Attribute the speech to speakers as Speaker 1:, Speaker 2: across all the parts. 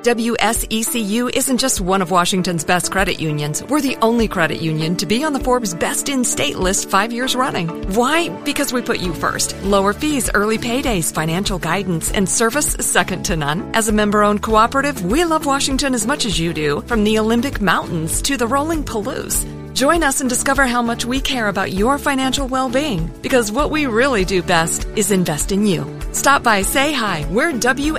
Speaker 1: WSECU isn't just one of Washington's best credit unions. We're the only credit union to be on the Forbes Best in State list 5 years running. Why? Because we put you first. Lower fees, early paydays, financial guidance, and service second to none. As a member-owned cooperative, we love Washington as much as you do, from the Olympic Mountains to the rolling Palouse. Join us and discover how much we care about your financial well-being, because what we really do best is invest in you. Stop by, say hi. We're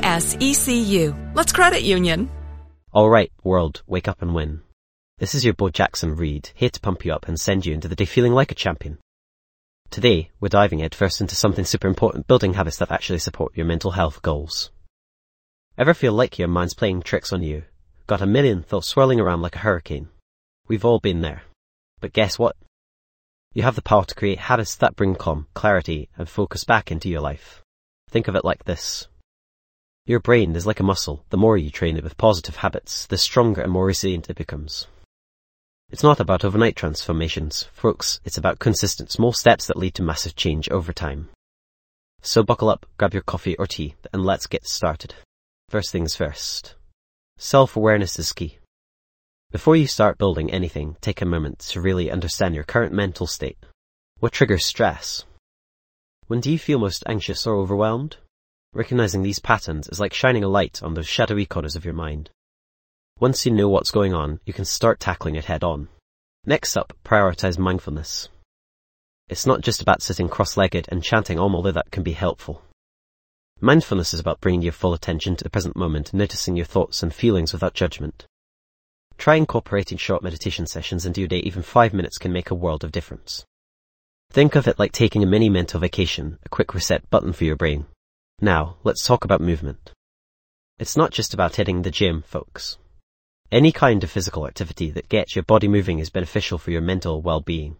Speaker 1: WSECU. Let's credit union.
Speaker 2: All right, world, wake up and win. This is your Bo Jackson Reid, here to pump you up and send you into the day feeling like a champion. Today, we're diving headfirst into something super important, building habits that actually support your mental health goals. Ever feel like your mind's playing tricks on you? Got a million thoughts swirling around like a hurricane? We've all been there. But guess what? You have the power to create habits that bring calm, clarity, and focus back into your life. Think of it like this. Your brain is like a muscle. The more you train it with positive habits, the stronger and more resilient it becomes. It's not about overnight transformations, folks. It's about consistent small steps that lead to massive change over time. So buckle up, grab your coffee or tea, and let's get started. First things first. Self-awareness is key. Before you start building anything, take a moment to really understand your current mental state. What triggers stress? When do you feel most anxious or overwhelmed? Recognizing these patterns is like shining a light on those shadowy corners of your mind. Once you know what's going on, you can start tackling it head on. Next up, prioritize mindfulness. It's not just about sitting cross-legged and chanting Om, although that can be helpful. Mindfulness is about bringing your full attention to the present moment, noticing your thoughts and feelings without judgment. Try incorporating short meditation sessions into your day. Even 5 minutes can make a world of difference. Think of it like taking a mini mental vacation, a quick reset button for your brain. Now, let's talk about movement. It's not just about hitting the gym, folks. Any kind of physical activity that gets your body moving is beneficial for your mental well-being.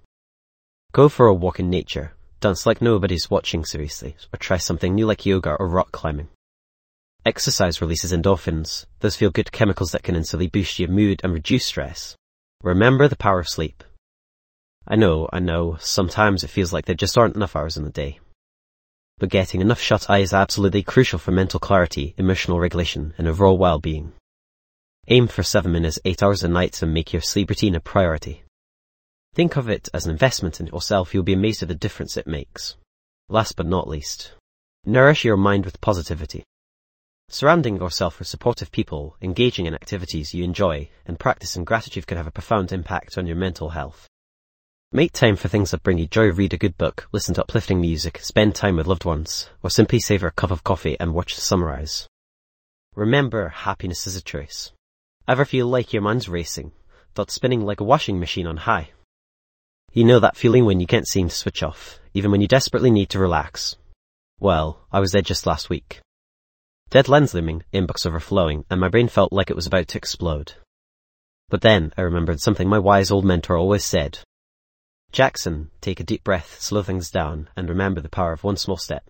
Speaker 2: Go for a walk in nature, dance like nobody's watching seriously, or try something new like yoga or rock climbing. Exercise releases endorphins, those feel-good chemicals that can instantly boost your mood and reduce stress. Remember the power of sleep. I know, sometimes it feels like there just aren't enough hours in the day. But getting enough shut-eye is absolutely crucial for mental clarity, emotional regulation, and overall well-being. Aim for 7 minutes, 8 hours a night, and make your sleep routine a priority. Think of it as an investment in yourself. You'll be amazed at the difference it makes. Last but not least, nourish your mind with positivity. Surrounding yourself with supportive people, engaging in activities you enjoy, and practicing gratitude can have a profound impact on your mental health. Make time for things that bring you joy. Read a good book, listen to uplifting music, spend time with loved ones, or simply savor a cup of coffee and watch the sunrise. Remember, happiness is a choice. Ever feel like your mind's racing, thoughts spinning like a washing machine on high? You know that feeling when you can't seem to switch off, even when you desperately need to relax? Well, I was there just last week. Deadlines looming, inbox overflowing, and my brain felt like it was about to explode. But then I remembered something my wise old mentor always said. Jackson, take a deep breath, slow things down, and remember the power of one small step.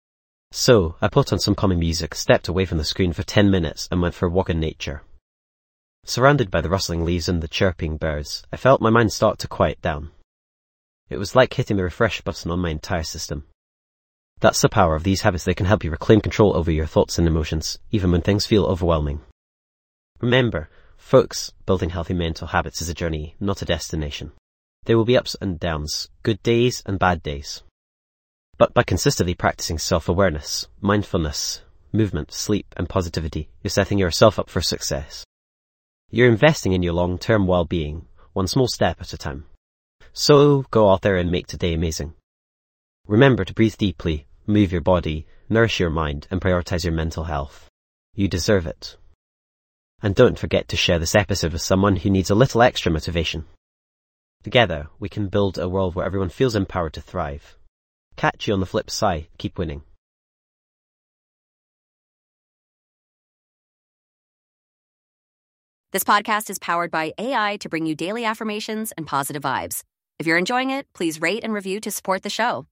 Speaker 2: So, I put on some calming music, stepped away from the screen for 10 minutes, and went for a walk in nature. Surrounded by the rustling leaves and the chirping birds, I felt my mind start to quiet down. It was like hitting the refresh button on my entire system. That's the power of these habits. They can help you reclaim control over your thoughts and emotions, even when things feel overwhelming. Remember, folks, building healthy mental habits is a journey, not a destination. There will be ups and downs, good days and bad days. But by consistently practicing self-awareness, mindfulness, movement, sleep, and positivity, you're setting yourself up for success. You're investing in your long-term well-being, one small step at a time. So go out there and make today amazing. Remember to breathe deeply, move your body, nourish your mind, and prioritize your mental health. You deserve it. And don't forget to share this episode with someone who needs a little extra motivation. Together, we can build a world where everyone feels empowered to thrive. Catch you on the flip side. Keep winning.
Speaker 3: This podcast is powered by AI to bring you daily affirmations and positive vibes. If you're enjoying it, please rate and review to support the show.